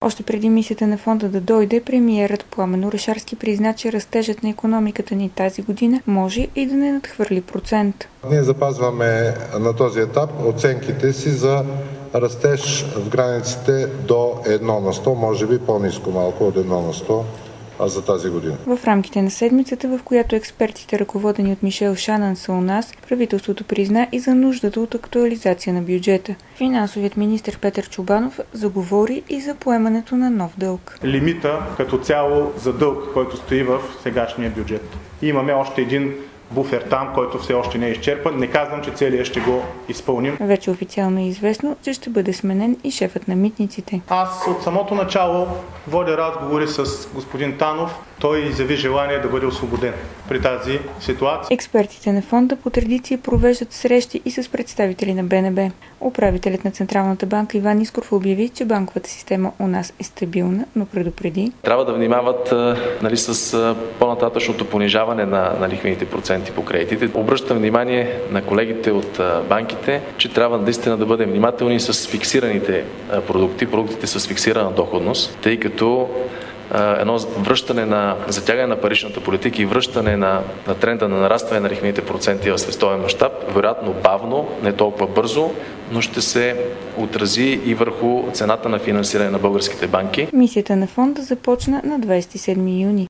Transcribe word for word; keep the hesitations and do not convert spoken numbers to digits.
Още преди мисията на фонда да дойде, премиерът Пламен Орешарски призна, че растежът на икономиката ни тази година може и да не надхвърли процент. Ние запазваме на този етап оценките си за растеж в границите до едно на сто, може би по-ниско малко от едно на сто за тази година. В рамките на седмицата, в която експертите, ръководени от Мишел Шанан, са у нас, правителството призна и за нуждата от актуализация на бюджета. Финансовият министър Петър Чобанов заговори и за поемането на нов дълг. Лимита като цяло за дълг, който стои в сегашния бюджет. И имаме още един буфер там, който все още не е изчерпан. Не казвам, че целият ще го изпълним. Вече официално е известно, че ще бъде сменен и шефът на митниците. Аз от самото начало водя разговори с господин Танов. Той изяви желание да бъде освободен при тази ситуация. Експертите на фонда по традиция провеждат срещи и с представители на Б Н Б. Управителят на Централната банка Иван Искров обяви, че банковата система у нас е стабилна, но предупреди. Трябва да внимават нали, с по-нататъчното понижаване на, на лихвените проценти по кредитите. Обръщам внимание на колегите от банките, че трябва наистина да бъдем внимателни с фиксираните продукти, продуктите с фиксирана доходност, тъй като едно връщане на затягане на паричната политика и връщане на, на тренда на нарастване на лихвените проценти в световен мащаб, вероятно бавно, не толкова бързо, но ще се отрази и върху цената на финансиране на българските банки. Мисията на фонда започна на двадесет и седми юни.